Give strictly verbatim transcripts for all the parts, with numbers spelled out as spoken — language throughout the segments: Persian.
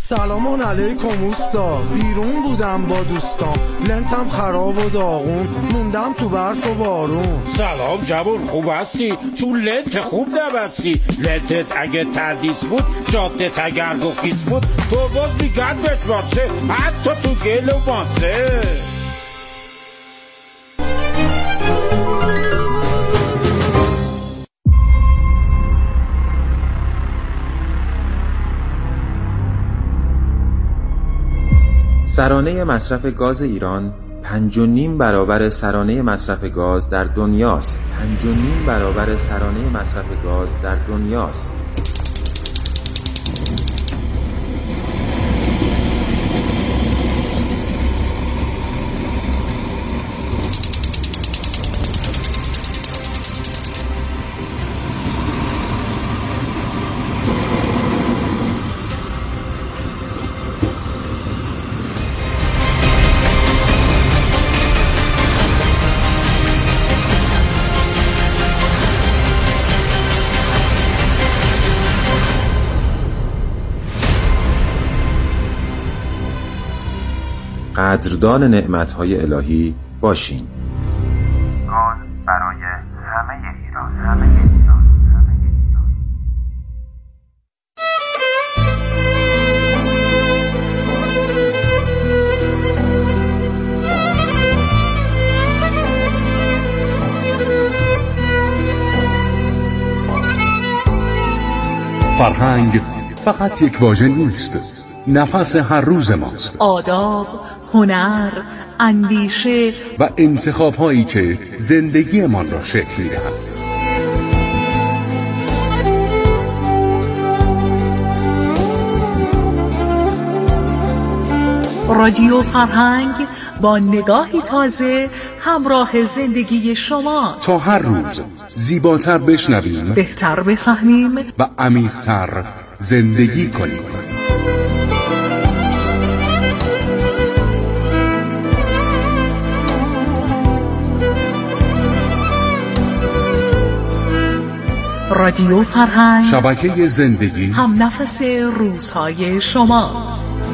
سلام علیکم اوستا، بیرون بودم با دوستام، لنتم خراب و داغون، موندم تو برف و بارون. سلام جوون، خوب هستی؟ چون لنت خوب نبستی. لنتت اگه تردیس بود، جادت اگر گفیس بود، تو باز میگرد بهت باشه، حتی تو گل و ماسه. سرانه مصرف گاز ایران پنج و نیم برابر سرانه مصرف گاز در دنیاست. پنج و نیم برابر سرانه مصرف گاز در دنیاست. قدردان نعمت‌های الهی باشین. گاز برای همه ایران، همه ایران، همه ایران. فرهنگ فقط یک واژه نیست، نفس هر روز ماست. آداب، هنر، اندیشه و انتخاب‌هایی که زندگیمان را شکل می‌دهند. رادیو فرهنگ با نگاهی تازه همراه زندگی شما، تا هر روز زیباتر بشنویم، بهتر بفهمیم و عمیق‌تر زندگی کنیم. رادیو فرهنگ، شبکه زندگی، هم نفس روزهای شما.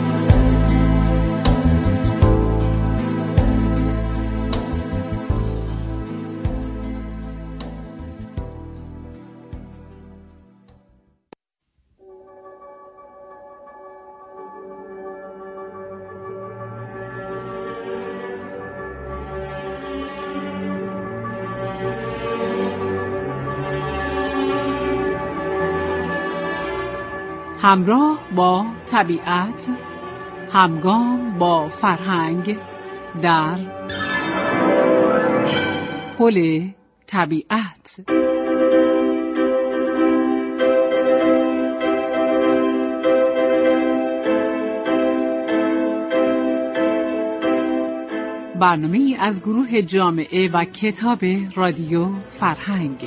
همراه با طبیعت، همگام با فرهنگ در پل طبیعت. برنامه از گروه جامعه و کتاب رادیو فرهنگ.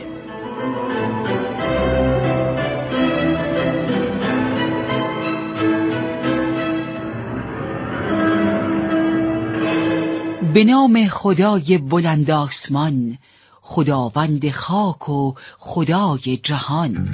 به نام خدای بلند آسمان، خداوند خاک و خدای جهان.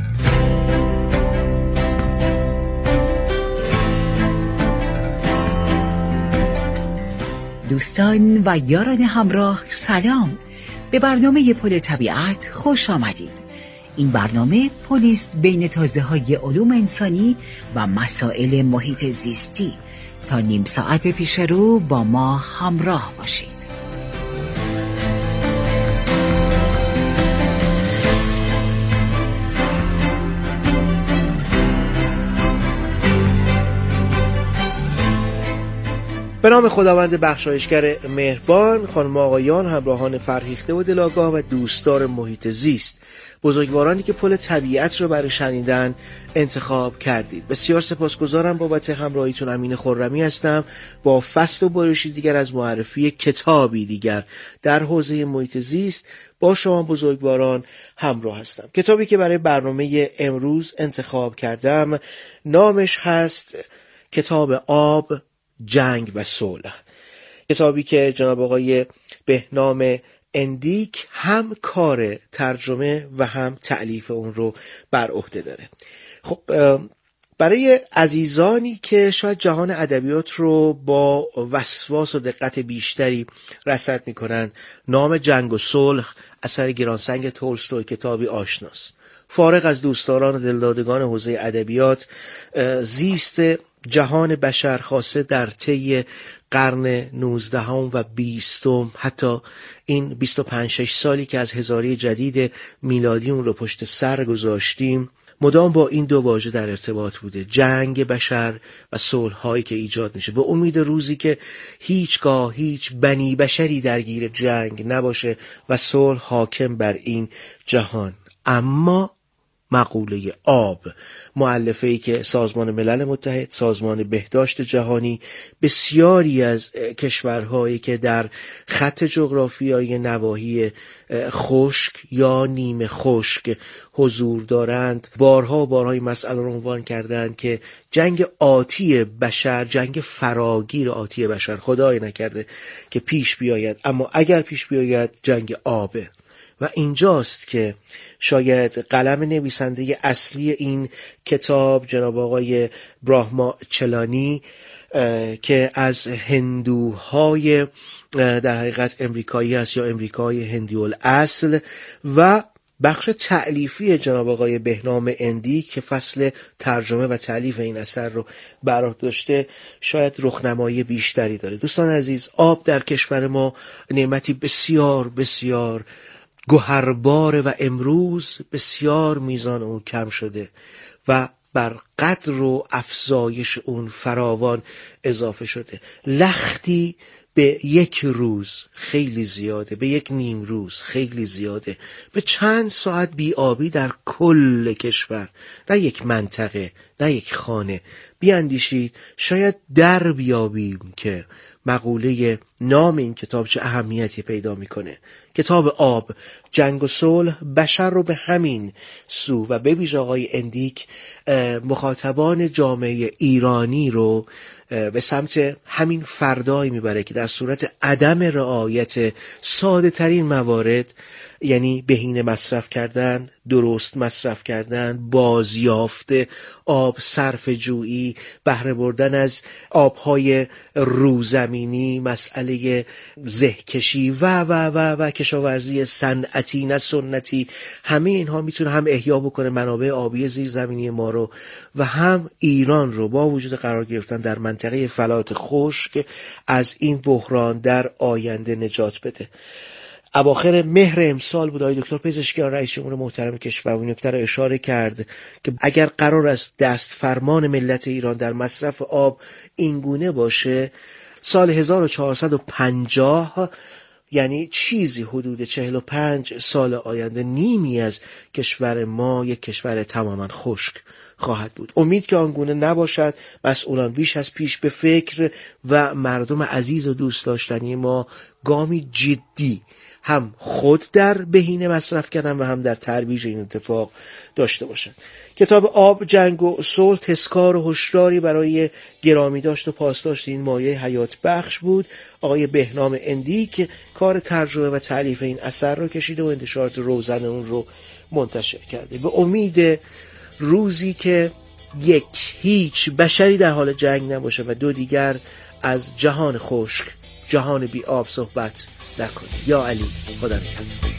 دوستان و یاران همراه، سلام. به برنامه پل طبیعت خوش آمدید. این برنامه پلیست بین تازه‌های علوم انسانی و مسائل محیط زیستی. تا نیم ساعت پیش رو با ما همراه باشید. به نام خداوند بخشایشگر مهربان، خانم آقایان، همراهان فرهیخته و دلاگاه و دوستدار محیط زیست، بزرگوارانی که پل طبیعت رو برای شنیدن انتخاب کردید، بسیار سپاسگزارم بابت همراهیتون. امین خرمی هستم با فصل و بارشی دیگر از معرفی کتابی دیگر در حوزه محیط زیست با شما بزرگواران همراه هستم. کتابی که برای برنامه امروز انتخاب کردم نامش هست کتاب آب، جنگ و صلح. کتابی که جناب آقای بهنام اندیک هم کار ترجمه و هم تألیف اون رو بر عهده داره. خب برای عزیزانی که شاید جهان ادبیات رو با وسواس و دقت بیشتری رصد میکنن، نام جنگ و صلح اثر گرانسنگ تولستوی کتابی آشناست. فارغ از دوستداران و دلدادگان حوزه ادبیات، زیست جهان بشر خاصه در طی قرن نوزدهم و بیستم، حتی این بیست و پنج شش سالی که از هزاره جدید میلادی اون رو پشت سر گذاشتیم، مدام با این دو واژه در ارتباط بوده: جنگ بشر و صلح هایی که ایجاد میشه، به امید روزی که هیچگاه هیچ بنی بشری درگیر جنگ نباشه و صلح حاکم بر این جهان. اما مقوله آب، مؤلفه‌ای که سازمان ملل متحد، سازمان بهداشت جهانی، بسیاری از کشورهایی که در خط جغرافیایی نواحی خشک یا نیمه خشک حضور دارند، بارها و بارها این مسئله رو عنوان کردند که جنگ آتی بشر، جنگ فراگیر آتی بشر، خدای نکرده که پیش بیاید، اما اگر پیش بیاید جنگ آبه. و اینجاست که شاید قلم نویسنده اصلی این کتاب جناب آقای براهما چلانی که از هندوهای در حقیقت امریکایی است یا امریکای هندی الاصل، و بخش تألیفی جناب آقای بهنام اندی که فصل ترجمه و تألیف این اثر رو بر عهده داشته، شاید رخنمایی بیشتری داره. دوستان عزیز، آب در کشور ما نعمتی بسیار بسیار گوهرباره و امروز بسیار میزان اون کم شده و بر قدر و افزایش اون فراوان اضافه شده. لختی به یک روز خیلی زیاده، به یک نیم روز خیلی زیاده، به چند ساعت بی‌آبی در کل کشور، نه یک منطقه، نه یک خانه. بیاندیشید، شاید در بیابیم که مقوله نام این کتاب چه اهمیتی پیدا میکنه. کتاب آب، جنگ و صلح بشر رو به همین سو و به ویژه آقای اندیک مخاطبان جامعه ایرانی رو به سمت همین فردایی میبره که در صورت عدم رعایت ساده ترین موارد، یعنی بهینه مصرف کردن، درست مصرف کردن، بازیافت آب، صرف جویی، بهره بردن از آبهای روزمینی، مسئله زهکشی و و و و کشاورزی صنعتی نه سنتی، همه اینها میتونه هم احیا بکنه منابع آبی زیرزمینی ما رو و هم ایران رو با وجود قرار گرفتن در منطقه فلات خشک از این بحران در آینده نجات بده. اواخر مهر امسال بود آقای دکتر پزشکیان رئیس جمهور محترم کشور این نکته را اشاره کرد که اگر قرار است دست فرمان ملت ایران در مصرف آب اینگونه باشه، سال هزار و چهارصد و پنجاه، یعنی چیزی حدود چهل و پنج سال آینده، نیمی از کشور ما یک کشور تماما خشک خواهد بود. امید که آنگونه نباشد. مسئولان بیش از پیش به فکر و مردم عزیز و دوست داشتنی ما گامی جدی هم خود در بهینه مصرف کردن و هم در ترویج این اتفاق داشته باشند. کتاب آب، جنگ و صلح تذکار و هشداری برای گرامی داشت و پاسداشت این مایه حیات بخش بود. آقای بهنام اندی که کار ترجمه و تألیف این اثر رو کشیده و انتشارات روزن اون رو منتشر کرده. به امید روزی که یک هیچ بشری در حال جنگ نباشه و دو دیگر از جهان خشک، جهان بی آب صحبت نکنه. یا علی، خدا نگهدار.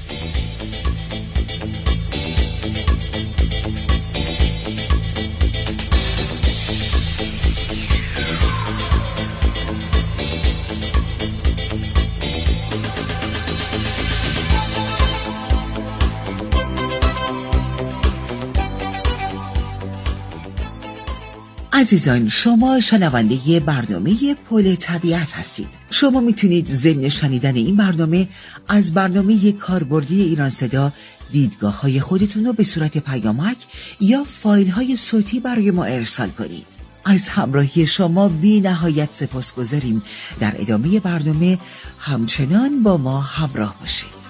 عزیزان، شما شنونده برنامه پل طبیعت هستید. شما میتونید ضمن شنیدن این برنامه از برنامه کاربردی ایران صدا دیدگاه های خودتون رو به صورت پیامک یا فایل های صوتی برای ما ارسال کنید. از همراهی شما بی نهایت سپاسگزاریم. در ادامه برنامه همچنان با ما همراه باشید.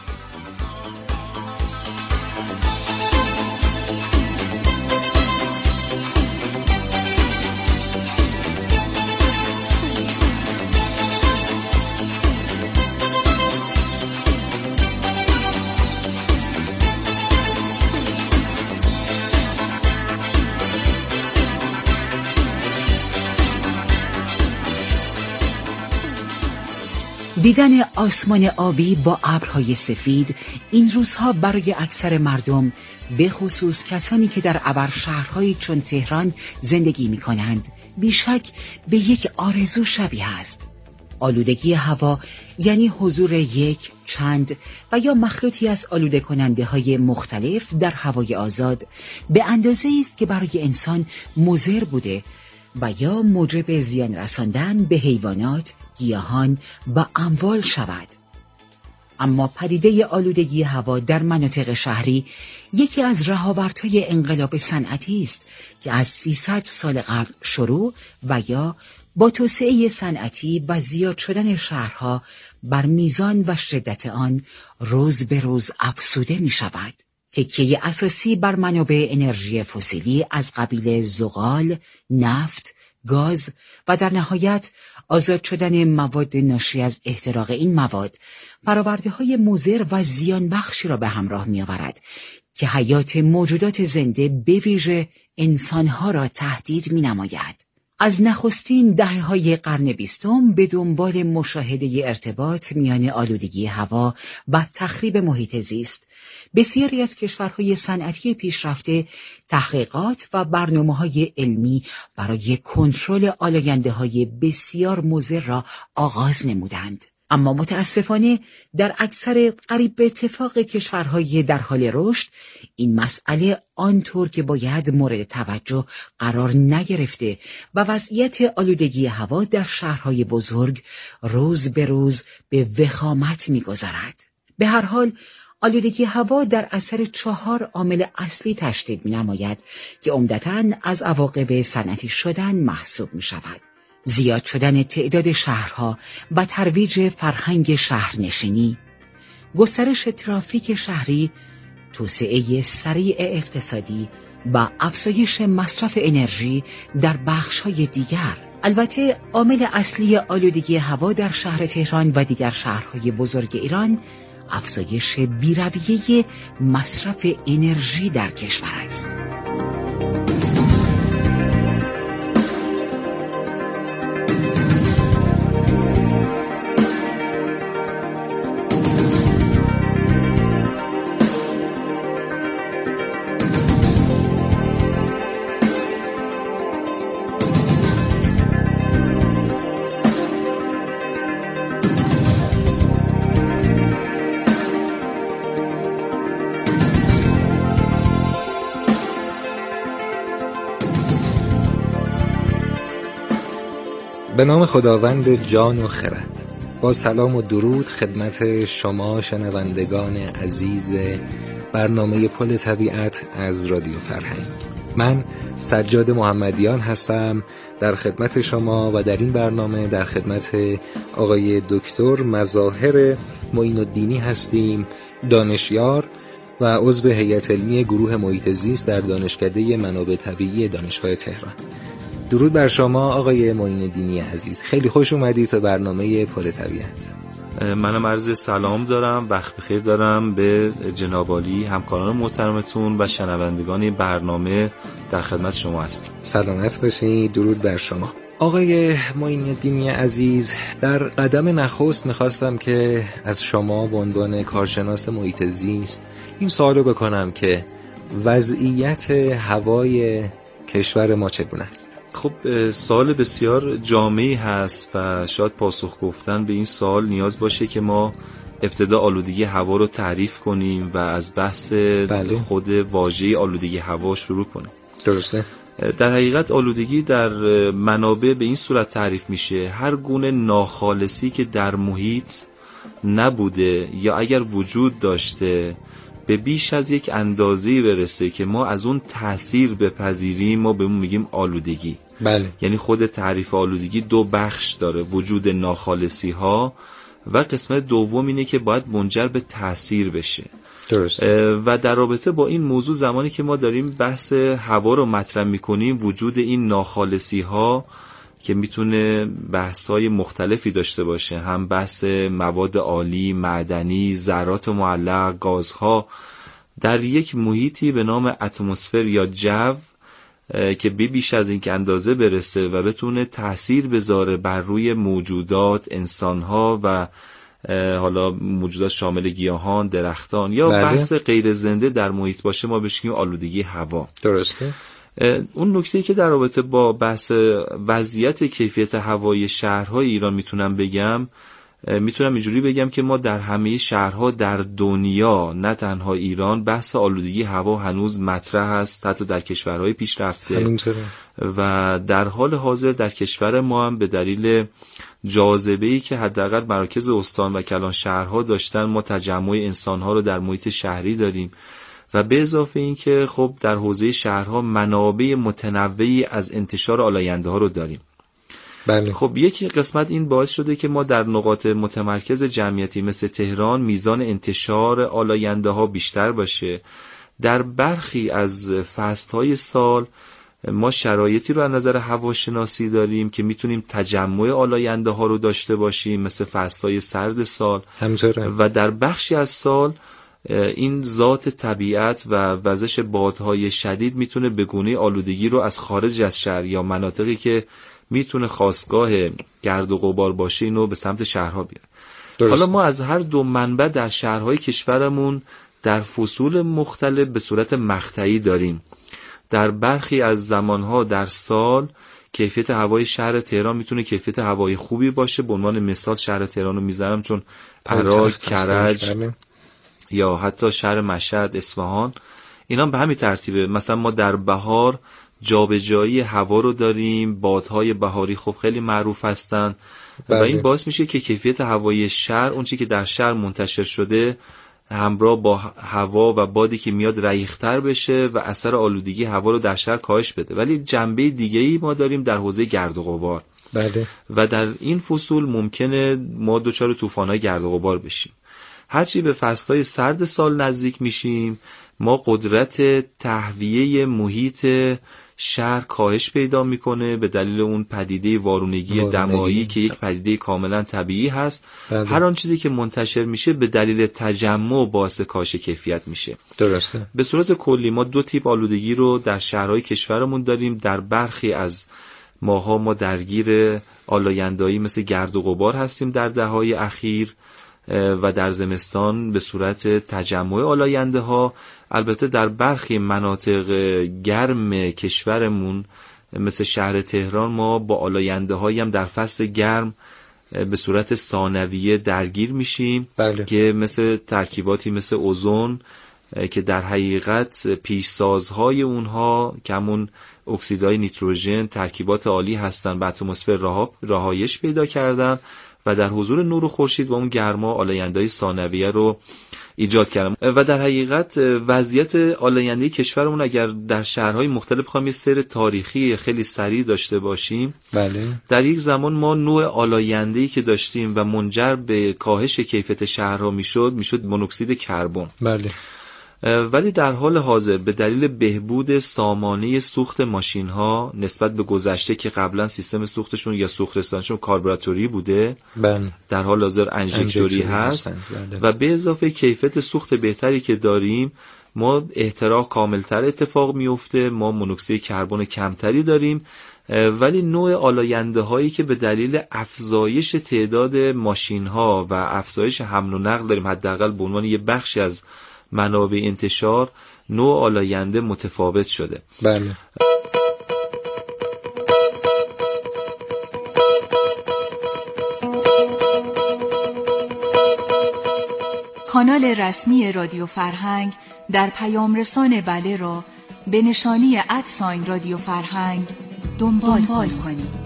دیدن آسمان آبی با ابرهای سفید این روزها برای اکثر مردم، به خصوص کسانی که در ابر شهرهایی چون تهران زندگی می کنند، بیشک به یک آرزو شبیه است. آلودگی هوا یعنی حضور یک، چند و یا مخلوطی از آلوده کننده های مختلف در هوای آزاد به اندازه است که برای انسان مضر بوده و یا موجب زیان رساندن به حیوانات، گیاهان و اموال شود. اما پدیده آلودگی هوا در مناطق شهری یکی از رهاوردهای انقلاب صنعتی است که از سیصد سال قبل شروع و یا با توسعه صنعتی و زیاد شدن شهرها بر میزان و شدت آن روز به روز افزوده می شود. تکیه اساسی بر منابع انرژی فسیلی از قبیل زغال، نفت، گاز و در نهایت آزاد شدن مواد ناشی از احتراق این مواد فرآورده‌های مضر و زیان بخشی را به همراه می آورد که حیات موجودات زنده به ویژه انسانها را تهدید می نماید. از نخستین دهه‌های قرن بیستم به دنبال مشاهده ارتباط میان آلودگی هوا و تخریب محیط زیست، بسیاری از کشورهای صنعتی پیشرفته تحقیقات و برنامه‌های علمی برای کنترل آلاینده‌های بسیار مضر را آغاز نمودند. اما متاسفانه در اکثر قریب به اتفاق کشورهای در حال رشد این مسئله آنطور که باید مورد توجه قرار نگرفته و وضعیت آلودگی هوا در شهرهای بزرگ روز به روز به وخامت می‌گذرد. به هر حال آلودگی هوا در اثر چهار عامل اصلی تشدید می‌نماید که عمدتاً از عواقب صنعتی شدن محسوب می‌شود. زیاد شدن تعداد شهرها و ترویج فرهنگ شهرنشینی، گسترش ترافیک شهری، توسعه سریع اقتصادی و افزایش مصرف انرژی در بخش‌های دیگر. البته عامل اصلی آلودگی هوا در شهر تهران و دیگر شهرهای بزرگ ایران افزایش بی‌رویه مصرف انرژی در کشور است. به نام خداوند جان و خرد. با سلام و درود خدمت شما شنوندگان عزیز برنامه پل طبیعت از رادیو فرهنگ. من سجاد محمدیان هستم در خدمت شما و در این برنامه در خدمت آقای دکتر مظاهر معین الدینی هستیم، دانشیار و عضو هیئت علمی گروه محیط زیست در دانشکده منابع طبیعی دانشگاه تهران. درود بر شما آقای معین الدینی عزیز، خیلی خوش اومدید به برنامه پل طبیعت. منم عرض سلام دارم، وقت بخیر دارم به جناب عالی همکاران محترمتون و شنوندگان این برنامه، در خدمت شما هستم. سلامت باشید. درود بر شما آقای معین الدینی عزیز. در قدم نخست میخواستم که از شما به عنوان کارشناس محیط زیست این سوالو بکنم که وضعیت هوای کشور ما چگونه است؟ خب سوال بسیار جامعی هست و شاید پاسخ گفتن به این سوال نیاز باشه که ما ابتدا آلودگی هوا رو تعریف کنیم و از بحث بله. خود واژه آلودگی هوا شروع کنیم. درسته. در حقیقت آلودگی در منابع به این صورت تعریف میشه: هر گونه ناخالصی که در محیط نبوده یا اگر وجود داشته به بیش از یک اندازه‌ای برسه که ما از اون تأثیر بپذیریم، ما به اون میگیم آلودگی. بله. یعنی خود تعریف آلودگی دو بخش داره: وجود ناخالصی ها و قسمت دوم اینه که باید منجر به تأثیر بشه. درست. و در رابطه با این موضوع زمانی که ما داریم بحث هوا رو مطرح میکنیم، وجود این ناخالصی ها که میتونه بحث‌های مختلفی داشته باشه، هم بحث مواد عالی، معدنی، ذرات معلق، گازها، در یک محیطی به نام اتمسفر یا جو که بی بیش از این که اندازه برسه و بتونه تأثیر بذاره بر روی موجودات، انسانها و حالا موجودات شامل گیاهان، درختان یا بله. بحث غیر زنده در محیط باشه ما بهش میگیم آلودگی هوا. درسته. اون نکته‌ای که در رابطه با بحث وضعیت کیفیت هوای شهرهای ایران میتونم بگم، میتونم اینجوری بگم که ما در همه شهرها در دنیا نه تنها ایران بحث آلودگی هوا هنوز مطرح است، حتی در کشورهای پیشرفته همینطوره. و در حال حاضر در کشور ما هم به دلیل جاذبه‌ای که حداقل مراکز استان و کلان شهرها داشتن ما تجمع انسانها رو در محیط شهری داریم و به اضافه این که خب در حوزه شهرها منابع متنوعی از انتشار آلاینده ها رو داریم. بله. خب یکی قسمت این باعث شده که ما در نقاط متمرکز جمعیتی مثل تهران میزان انتشار آلاینده ها بیشتر باشه. در برخی از فصل‌های سال ما شرایطی رو از نظر هواشناسی داریم که میتونیم تجمع آلاینده ها رو داشته باشیم مثل فصل‌های سرد سال. همینطوره. و در بخشی از سال این ذات طبیعت و وزش بادهای شدید میتونه به گونه آلودگی رو از خارج از شهر یا مناطقی که میتونه خاستگاه گرد و غبار باشه اینو به سمت شهرها بیاره. درست. حالا ما از هر دو منبع در شهرهای کشورمون در فصول مختلف به صورت مقطعی داریم. در برخی از زمانها در سال کیفیت هوای شهر تهران میتونه کیفیت هوای خوبی باشه. به عنوان مثال شهر تهران رو میذارم چون پراگ، کرج یا حتی شهر مشهد، اصفهان اینا به همین ترتیبه. مثلا ما در بهار جابجایی هوا رو داریم، بادهای بهاری خب خیلی معروف هستن بله. و این باعث میشه که کیفیت هوای شهر اون چیزی که در شهر منتشر شده همراه با هوا و بادی که میاد رقیق‌تر بشه و اثر آلودگی هوا رو در شهر کاهش بده. ولی جنبه دیگه‌ای ما داریم در حوزه گرد و غبار بله. و در این فصول ممکنه ما دچار طوفان‌های گرد و غبار بشیم. هرچی به فصل‌های سرد سال نزدیک میشیم ما قدرت تهویه محیط شهر کاهش پیدا میکنه به دلیل اون پدیده وارونگی, وارونگی. دمایی که یک پدیده کاملا طبیعی هست. بله. هر آن چیزی که منتشر میشه به دلیل تجمع باعث کاهش کیفیت میشه. درسته. به صورت کلی ما دو تیپ آلودگی رو در شهرهای کشورمون داریم. در برخی از ماها ما درگیر آلاینده‌ای مثل گرد و غبار هستیم در دهه‌های اخیر و در زمستان به صورت تجمع آلاینده ها. البته در برخی مناطق گرم کشورمون مثل شهر تهران ما با آلاینده هایی هم در فصل گرم به صورت ثانویه درگیر میشیم بله. که مثل ترکیباتی مثل اوزون که در حقیقت پیشسازهای اونها که همون اکسیدهای نیتروژن ترکیبات عالی هستن به اتمسفر رها... رهایش پیدا کردن و در حضور نور خورشید و اون گرما آلاینده‌های ثانویه رو ایجاد کردن و در حقیقت وضعیت آلاینده کشورمون اگر در شهرهای مختلف بخوایم یه سیر تاریخی خیلی سریع داشته باشیم بله. در یک زمان ما نوع آلاینده‌ای که داشتیم و منجر به کاهش کیفیت شهرها میشد میشد مونوکسید کربن بله. ولی در حال حاضر به دلیل بهبود سامانه سوخت ماشین ها نسبت به گذشته که قبلا سیستم سوختشون یا سوخت رسانشون کاربراتوری بوده بله. در حال حاضر انژکتوری هست بله. و به اضافه کیفیت سوخت بهتری که داریم ما احتراق کاملتر اتفاق میفته، ما مونوکسید کربن کمتری داریم ولی نوع آلاینده هایی که به دلیل افزایش تعداد ماشین ها و افزایش حمل و نقل داریم حداقل به عنوان یه بخشی از منابع انتشار نوع آلاینده متفاوت شده بله. کانال رسمی رادیو فرهنگ در پیام رسان بله را به نشانی ادساین رادیو فرهنگ دنبال, دنبال کنید.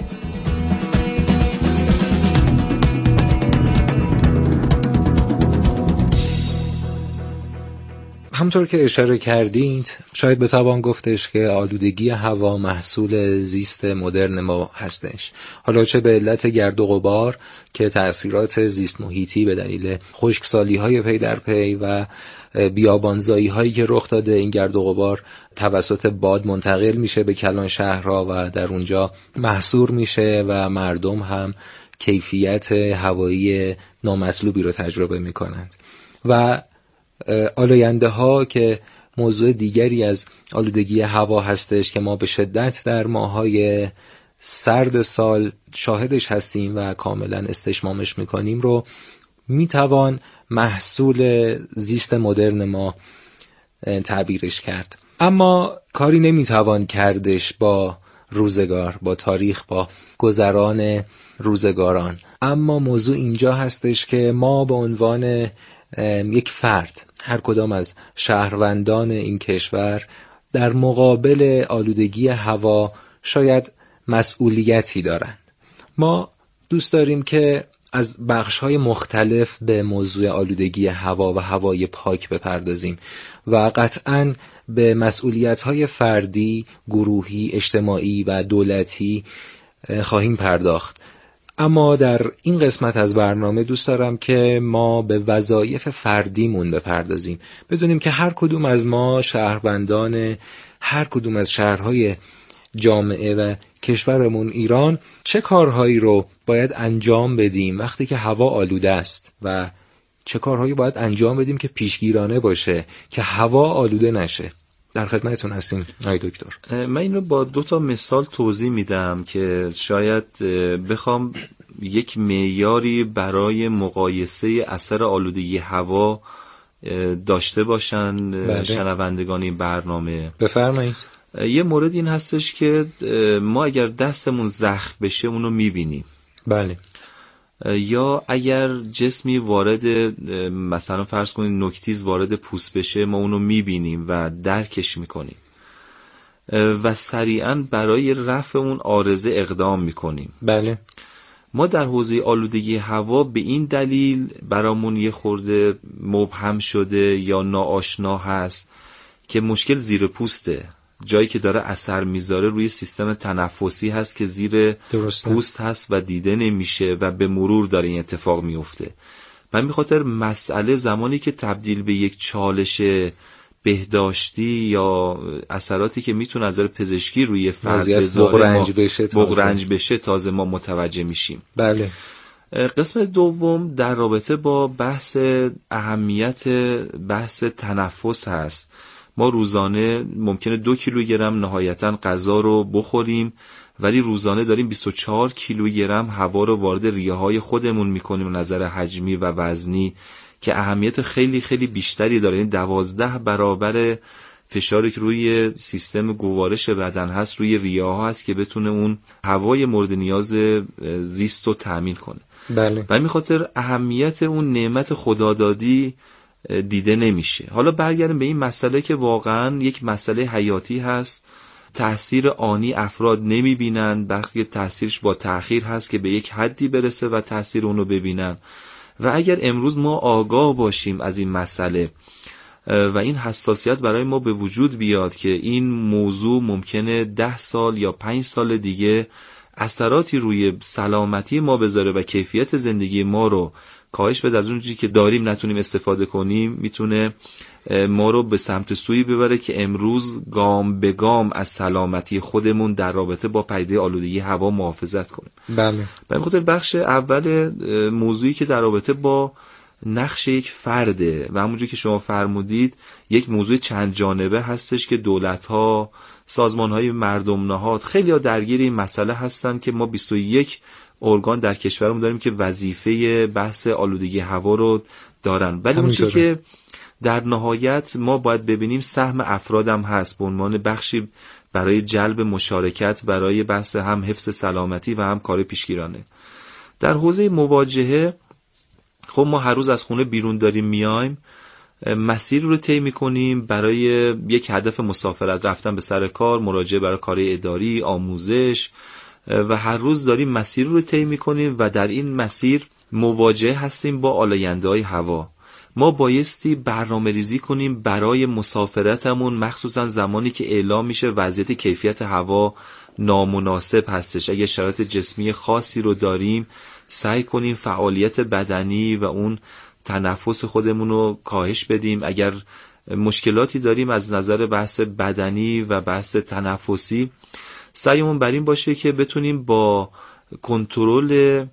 همطور که اشاره کردید شاید بتوان گفتش که آلودگی هوا محصول زیست مدرن ما هستش. حالا چه به علت گرد و غبار که تأثیرات زیست محیطی به دلیل خشکسالی‌های پی در پی و بیابانزایی هایی که رخ داده این گرد و غبار توسط باد منتقل میشه به کلان شهرها و در اونجا محصور میشه و مردم هم کیفیت هوایی نامطلوبی رو تجربه میکنند و آلاینده ها که موضوع دیگری از آلودگی هوا هستش که ما به شدت در ماه‌های سرد سال شاهدش هستیم و کاملا استشمامش میکنیم رو میتوان محصول زیست مدرن ما تعبیرش کرد. اما کاری نمیتوان کردش با روزگار، با تاریخ، با گذران روزگاران. اما موضوع اینجا هستش که ما به عنوان یک فرد، هر کدام از شهروندان این کشور، در مقابل آلودگی هوا شاید مسئولیتی دارند. ما دوست داریم که از بخش‌های مختلف به موضوع آلودگی هوا و هوای پاک بپردازیم و قطعاً به مسئولیت‌های فردی، گروهی، اجتماعی و دولتی خواهیم پرداخت. اما در این قسمت از برنامه دوست دارم که ما به وظایف فردیمون بپردازیم. بدونیم که هر کدوم از ما شهروندان هر کدوم از شهرهای جامعه و کشورمون ایران چه کارهایی رو باید انجام بدیم وقتی که هوا آلوده است و چه کارهایی باید انجام بدیم که پیشگیرانه باشه که هوا آلوده نشه. در خدمتتون هستیم آقای دکتر. من اینو با دو تا مثال توضیح میدم که شاید بخوام یک معیاری برای مقایسه اثر آلودگی هوا داشته باشن بله. شنوندگان این برنامه. بفرمایید. یه مورد این هستش که ما اگر دستمون زخم بشه اونو میبینیم. بله. یا اگر جسمی وارد، مثلا فرض کنید نوک‌تیز وارد پوست بشه، ما اونو میبینیم و درکش میکنیم و سریعاً برای رفع اون عارضه اقدام میکنیم. بله. ما در حوزه آلودگی هوا به این دلیل برامون یه خورده مبهم شده یا ناآشنا هست که مشکل زیر پوسته، جایی که داره اثر میذاره روی سیستم تنفسی هست که زیر درسته. پوست هست و دیده نمیشه و به مرور داره این اتفاق میفته. من به خاطر مسئله زمانی که تبدیل به یک چالش بهداشتی یا اثراتی که میتونه از نظر پزشکی روی فرد بغرنج بشه بغرنج بشه تازه ما متوجه میشیم. بله. قسم دوم در رابطه با بحث اهمیت بحث تنفس هست. ما روزانه ممکنه دو کیلوگرم نهایتاً غذا رو بخوریم، ولی روزانه داریم بیست و چهار کیلوگرم هوا رو وارد ریه های خودمون میکنیم نظر حجمی و وزنی که اهمیت خیلی خیلی بیشتری داره. این دوازده برابر فشاری که روی سیستم گوارش بدن هست روی ریه ها هست که بتونه اون هوای مورد نیاز زیست رو تأمین کنه. بله. و همین خاطر اهمیت اون نعمت خدادادی دیده نمیشه. حالا برگردیم به این مسئله که واقعا یک مسئله حیاتی هست. تأثیر آنی افراد نمیبینن، بلکه تأثیرش با تأخیر هست که به یک حدی برسه و تأثیر اونو ببینن. و اگر امروز ما آگاه باشیم از این مسئله و این حساسیت برای ما به وجود بیاد که این موضوع ممکنه ده سال یا پنج سال دیگه اثراتی روی سلامتی ما بذاره و کیفیت زندگی ما رو کاهش بده، از اون چیزی که داریم نتونیم استفاده کنیم، میتونه ما رو به سمت سوی ببره که امروز گام به گام از سلامتی خودمون در رابطه با پدیده آلودگی هوا محافظت کنیم. بله. به خاطر بخش اول موضوعی که در رابطه با نقش یک فرده و همونجوری که شما فرمودید یک موضوع چند جانبه هستش که دولت‌ها، سازمان‌های مردم نهاد خیلی ها درگیر این مسئله هستن که ما بیست و یک ارگان در کشورمون داریم که وظیفه بحث آلودگی هوا رو دارن، ولی اون چیزی که در نهایت ما باید ببینیم سهم افرادم هست به عنوان بخشی برای جلب مشارکت برای بحث هم حفظ سلامتی و هم کار پیشگیرانه. در حوزه مواجهه خب ما هر روز از خونه بیرون داریم میایم، مسیر رو طی می‌کنیم برای یک هدف مسافرت، رفتن به سر کار، مراجعه برای کار اداری، آموزش، و هر روز داریم مسیر رو طی می‌کنیم و در این مسیر مواجه هستیم با آلاینده‌های هوا. ما بایستی برنامه ریزی کنیم برای مسافرتمون، مخصوصا زمانی که اعلام میشه وضعیت کیفیت هوا نامناسب هستش. اگه شرایط جسمی خاصی رو داریم سعی کنیم فعالیت بدنی و اون تنفس خودمون رو کاهش بدیم. اگر مشکلاتی داریم از نظر بحث بدنی و بحث تنفسی، سعیمون بر این باشه که بتونیم با کنترل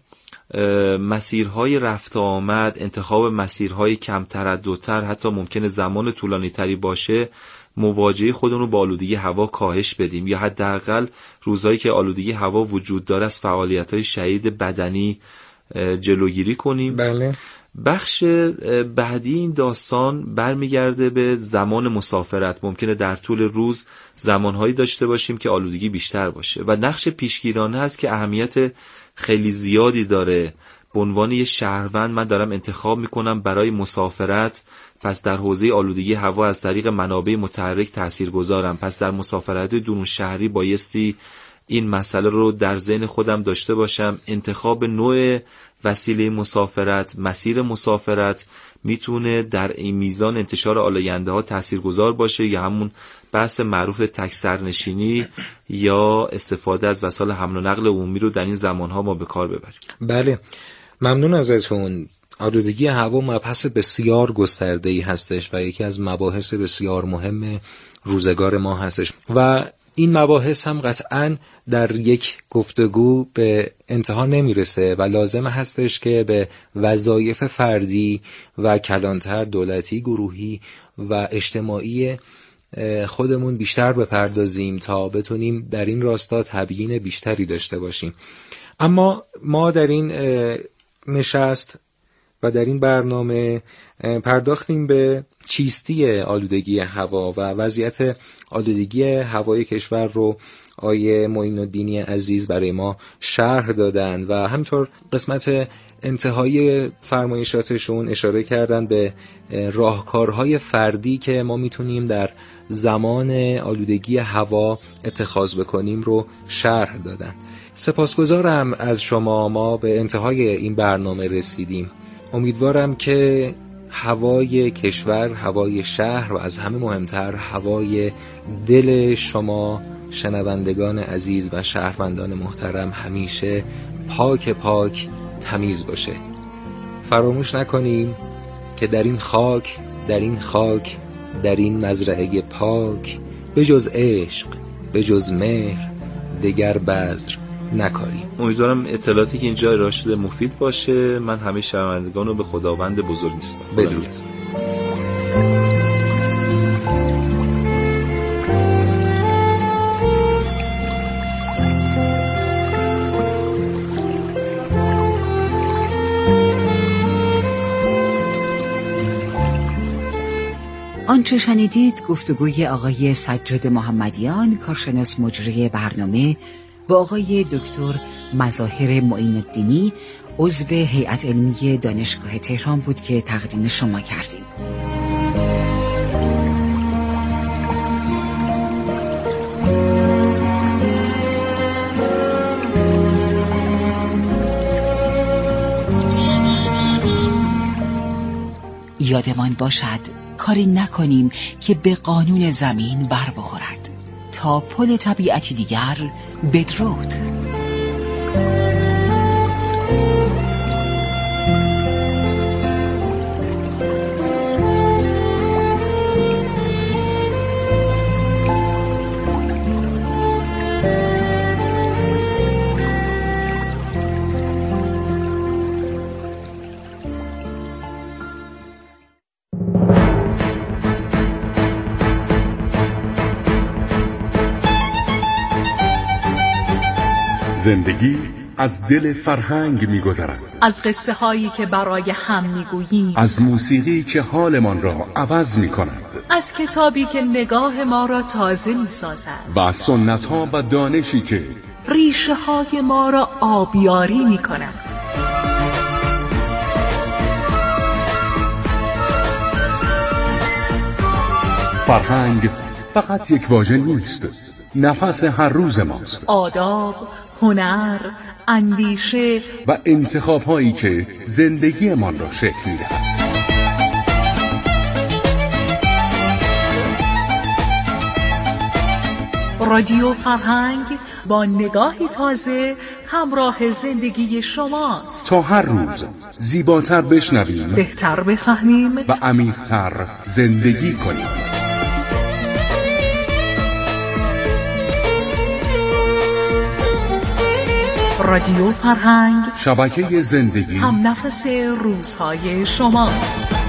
مسیرهای رفت آمد، انتخاب مسیرهای کم ترددتر، حتی ممکنه زمان طولانی تری باشه، مواجهه خودمون رو با آلودگی هوا کاهش بدیم، یا حداقل روزهایی که آلودگی هوا وجود داره از فعالیت‌های شدید بدنی جلوگیری کنیم. بله. بخش بعدی این داستان برمیگرده به زمان مسافرت. ممکنه در طول روز زمانهایی داشته باشیم که آلودگی بیشتر باشه و نقش پیشگیرانه هست که اهمیت خیلی زیادی داره. به عنوان یه شهروند من دارم انتخاب میکنم برای مسافرت، پس در حوزه آلودگی هوا از طریق منابع متحرک تأثیر گذارم، پس در مسافرت درون شهری بایستی این مسئله رو در ذهن خودم داشته باشم. انتخاب نوع وسیله مسافرت، مسیر مسافرت میتونه در این میزان انتشار آلاینده ها تاثیرگذار باشه، یا همون بحث معروف تک سرنشینی یا استفاده از وسایل حمل و نقل عمومی رو در این زمانها ما به کار ببریم. بله، ممنون ازتون. آلودگی هوا مبحث بسیار گسترده‌ای هستش و یکی از مباحث بسیار مهم روزگار ما هستش و این مباحث هم قطعاً در یک گفتگو به انتها نمیرسه و لازم هستش که به وظایف فردی و کلانتر دولتی، گروهی و اجتماعی خودمون بیشتر بپردازیم تا بتونیم در این راستا تبیین بیشتری داشته باشیم. اما ما در این نشست و در این برنامه پرداختیم به چیستی آلودگی هوا و وضعیت آلودگی هوای کشور رو آیه معین الدینی عزیز برای ما شرح دادن و همینطور قسمت انتهای فرمایشاتشون اشاره کردن به راهکارهای فردی که ما میتونیم در زمان آلودگی هوا اتخاذ بکنیم رو شرح دادن. سپاسگزارم از شما. ما به انتهای این برنامه رسیدیم. امیدوارم که هوای کشور، هوای شهر و از همه مهمتر هوای دل شما شنوندگان عزیز و شهروندان محترم همیشه پاک پاک تمیز باشه. فراموش نکنیم که در این خاک، در این خاک، در این مزرعه پاک به جز عشق، به جز مهر دگر بذر نکاریم. امیدوارم اطلاعاتی که اینجا ارائه شده مفید باشه. من همه شنوندگان رو به خداوند بزرگ میسپارم. بدرود. آنچه شنیدید گفتگوی آقای سجاد محمدیان، کارشناس مجری برنامه، با آقای دکتر مظاهر معین الدینی، عضو هیئت علمی دانشگاه تهران بود که تقدیم شما کردیم. یادمان باشد کاری نکنیم که به قانون زمین بر بخورد. تا پل طبیعتی دیگر، بدرود. زندگی از دل فرهنگ می‌گذرد. از قصه هایی که برای هم میگوییم، از موسیقی که حالمان را عوض می‌کند، از کتابی که نگاه ما را تازه می‌سازد و از سنت‌ها و دانشی که ریشه های ما را آبیاری می‌کند. فرهنگ فقط یک واژه نیست، نفس هر روز ماست. آداب، هنر، اندیشه و انتخاب‌هایی که زندگیمان را شکل می‌دهد. رادیو فرهنگ با نگاهی تازه همراه زندگی شماست. تا هر روز زیباتر بشنویم، بهتر بفهمیم و عمیق‌تر زندگی کنیم. رادیو فرهنگ، شبکه زندگی، هم نفس روزهای شما.